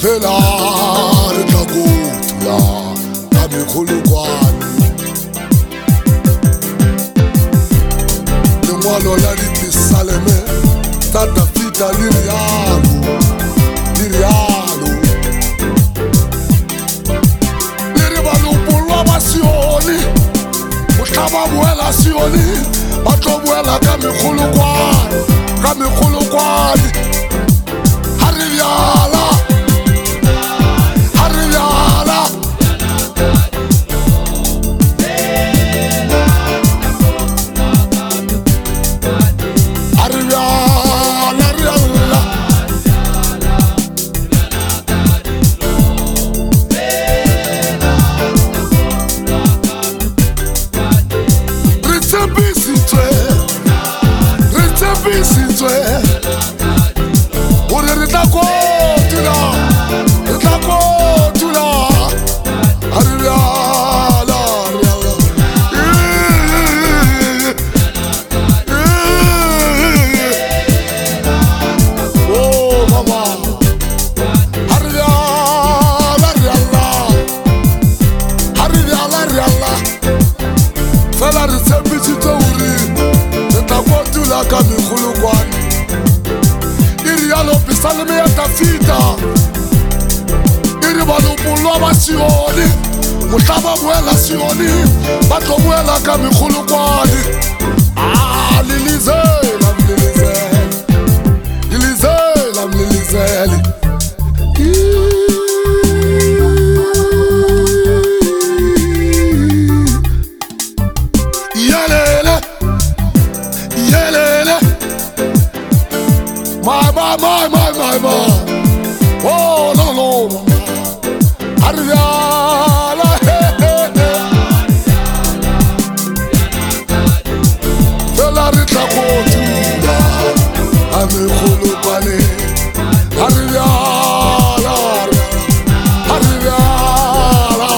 fela re tla kotula ka megolokwane. Lengwalo la dipesaleme tsa Dafita le rialo, le rialo. Le re balopolwa ba Sione, mohla ba boela Sione, ba tlo boela ka megolokwane, ka megolokwane. Ha re riala, ha re riala. Salme ya Dafita iri balopolwa ba Sione, mohla ba boela Sione, ba tlo boela ka megolokwane. Lelizela mlelizele, lelizela mlelizele. Yelele, yelele. My. Oh, no. Arriala, fela re tla kotula a megolokwane. Arriala, arriala.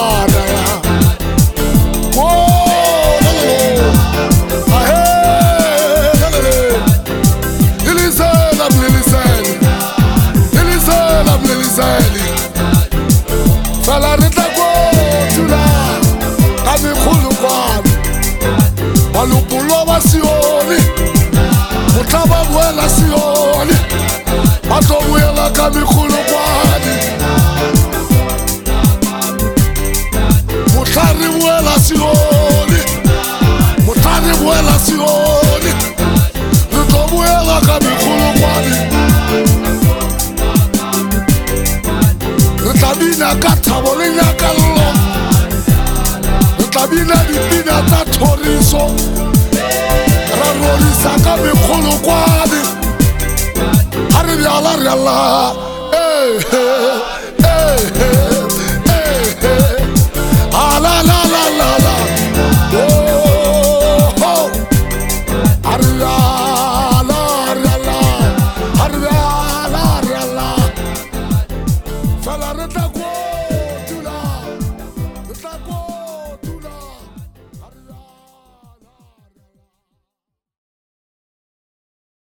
Oh, no. Fela re tla kotula ka megolokwane. Balopolwa ba Sione, mohla ba boela Sione, ba tlo boela ka megolokwane. Mohla re boela Sione, mohla re boela Sione, re tlo boela ka megolokwane. Re tla bina ka thabo le nyakallo, re tla bina dipina tsa thoriso, ra rorisa ka megolokwane. Ha re riala,